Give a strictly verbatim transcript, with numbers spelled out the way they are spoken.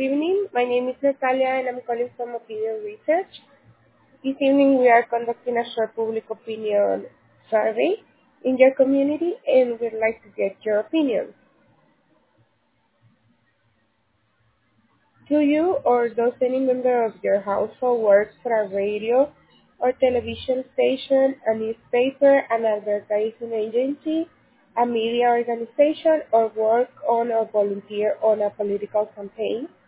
good evening. My name is Natalia and I'm calling from Opinion Research. This evening we are conducting a short public opinion survey in your community and we'd like to get your opinion. Do you or does any member of your household work for a radio or television station, a newspaper, an advertising agency, a media organization, or work on or volunteer on a political campaign?